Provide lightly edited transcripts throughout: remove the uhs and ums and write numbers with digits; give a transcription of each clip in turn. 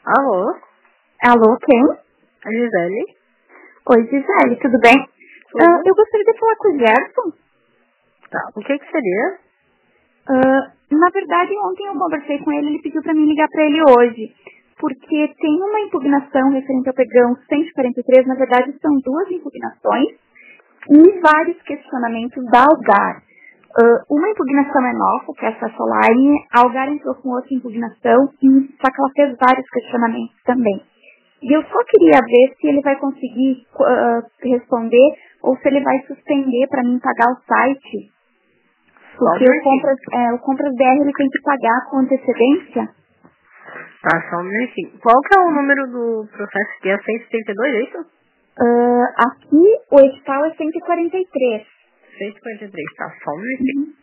Alô? Alô, quem? A Gisele? Oi, Gisele, tudo bem? Eu gostaria de falar com o Gerson. Tá, o que seria? Na verdade, ontem eu conversei com ele, ele pediu para mim ligar para ele hoje. Porque tem uma impugnação referente ao pregão 143, na verdade são duas impugnações e vários questionamentos da Algar. Uma impugnação é nossa, que é essa Soline, a Algar entrou com outra impugnação, só que ela fez vários questionamentos também. E eu só queria ver se ele vai conseguir responder ou se ele vai suspender para mim pagar o site. Porque o Compras BR ele tem que pagar com antecedência. Tá, só um minutinho. Qual que é o número do processo que é 172, é isso? Aqui o edital é 143. 143, tá, só um minutinho.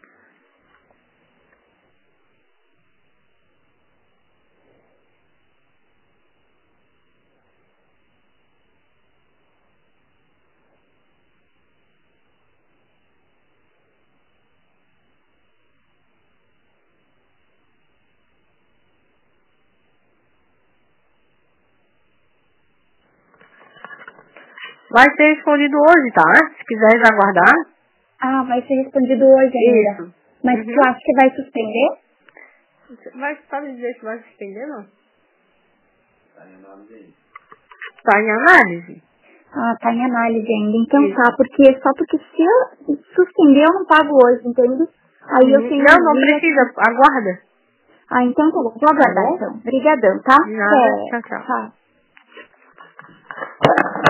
Vai ser respondido hoje, tá? Se quiseres aguardar. Ah, vai ser respondido hoje ainda. Isso. Mas tu acha que vai suspender? Vai, sabe dizer se vai suspender, não? Tá em análise. Ah, tá em análise ainda. Então Isso. tá, só porque se eu suspender eu não pago hoje, entende? Aí eu tenho Não precisa, aguarda. Ah, então tá bom. Vou aguardar então. Obrigadão, tá? Nada, tchau, tchau. Tchau.